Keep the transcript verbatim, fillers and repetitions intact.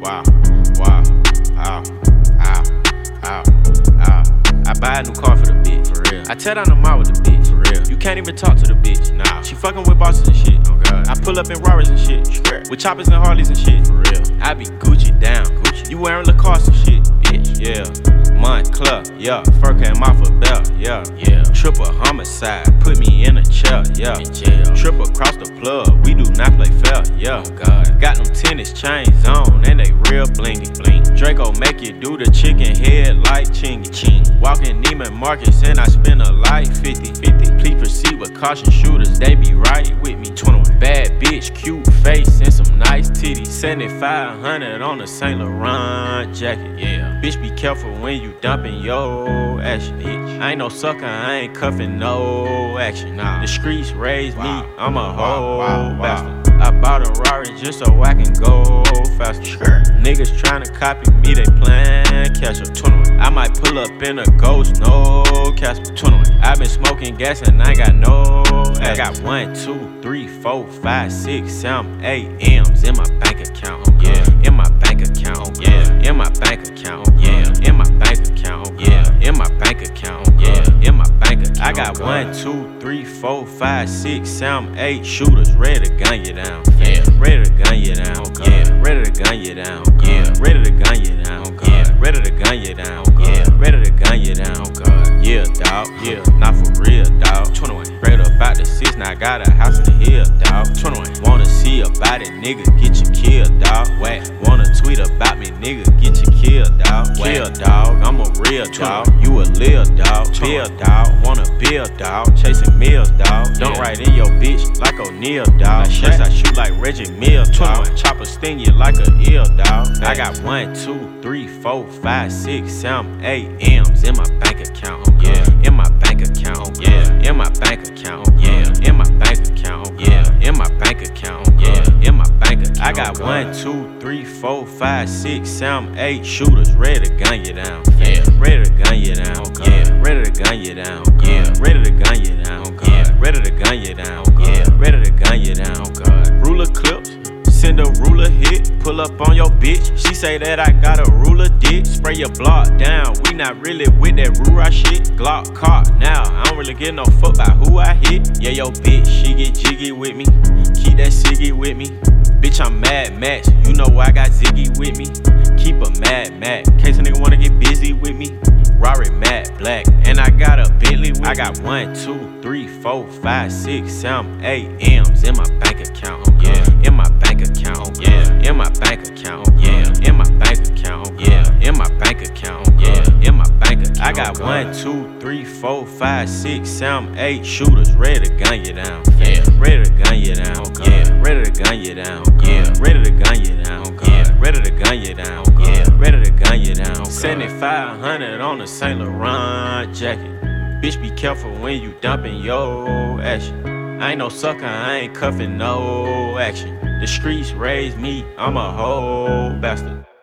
wow, wow, ow, ow, ow, ow. I buy a new car for the bitch, for real. I tear down the mall with the bitch, for real. You can't even talk to the bitch, nah. She fucking with bosses and shit, oh god. I pull up in Rarers and shit, swear. With choppers and Harleys and shit, for real. I be Gucci down, Gucci. You wearing Lacoste and shit, bitch, yeah. Montclair, yeah. Fur came off a belt, yeah, yeah. Triple homicide, put me in a chair, yeah. In jail. Trip across the plug, we do not play fair, yeah. Oh god. Got them tennis chains on and they real blingy, bling. Draco make you do the chicken head like chingy, ching. Walking Neiman Marcus and I spend a life fifty, fifty. Please proceed with caution, shooters, they be right with me. twenty-one. Bad bitch, cute face and some nice titties. seventy-five hundred on a Saint Laurent jacket, yeah. Bitch, be careful when you dumping your action, bitch. I ain't no sucker, I ain't cuffing no action, nah. The streets raised wow. me, I'm a whole wow, wow, bastard. Wow. I bought a Rari just so I can go faster. Sure. Niggas tryna copy me, they plan catch up. twenty-one. I might pull up in a ghost, no Casper. twenty-one. I been smoking gas and I got no I got one, two, three, four, five, six, seven, eight M's in my bank account. Oh, yeah. In my bank account. Oh, yeah. In my bank account. Oh, yeah. In my bank account. Oh, yeah. In my bank account. Oh, yeah. In my bank account. I got one, two, three, four, five, six, seven, eight shooters ready to gun you down. Yeah. Ready to gun you down. Oh, yeah. Ready to gun you down. Oh, yeah. Ready to gun you down. Oh, yeah. Ready to gun you down. Oh, yeah. Ready to gun you down. Oh, God. Yeah, dawg. Yeah. Not for real, dawg. twenty-one. Straight up out the six, now I got a house in the hill, dawg. twenty-one. Wanna see about it, nigga, get you killed, dawg. Whack. Wanna tweet about me, nigga, get you killed, dawg. Kill, dawg. I'm a real dawg. You a lil dawg. Bill, dawg. Wanna build, dawg. Chasing meals, dawg. Don't yeah. Ride in your bitch like O'Neal, dawg. Shots I shoot like Reggie Mills, dawg. Chopper sting you like a eel, dawg. I got one, two, three, four, five, six, seven, eight M's in my bank account. Oh, yeah. In my bank account. Oh, yeah. In my bank account. Oh, yeah. In my bank account. Oh, yeah. In my bank account. Oh, yeah. In my bank account. I got one, two, three, four, five, six, seven, eight shooters ready to gun you down. Yeah. Ready to gun you down. Oh, yeah. Ready to gun you down. Oh, yeah. Ready to gun you down. Oh, yeah. Ready to gun you down. Oh, yeah. Ready to gun you down. Oh, God. Ruler clips. Send a ruler hit, pull up on your bitch. She say that I got a ruler dick. Spray your block down, we not really with that rura shit. Glock caught now, I don't really give no fuck about who I hit. Yeah, yo bitch, she get jiggy with me. Keep that ciggy with me. Bitch, I'm Mad Max, you know I got Ziggy with me. Keep a Mad Max, case a nigga wanna get busy with me. Rari matte black, and I got a Bentley with me. I got one, two, three, four, five, six, seven, eight M's in my bank account. Oh, yeah. In my bank account. Oh, yeah. In my bank account. Oh, yeah. In my bank account. Oh, yeah. In my bank account. Oh, yeah. In my bank account. I got one, two, three, four, five, six, seven, eight shooters ready to gun you down. Yeah. Ready to gun you down. Oh, yeah. Ready to gun you down. Oh, yeah. Ready to gun you down. Oh, yeah. Ready to gun you down. Oh, yeah. Ready to gun you down. seventy-five hundred on a Saint Laurent jacket. Bitch, be careful when you dumping your action. I ain't no sucker, I ain't cuffing no action. The streets raised me, I'm a whole bastard.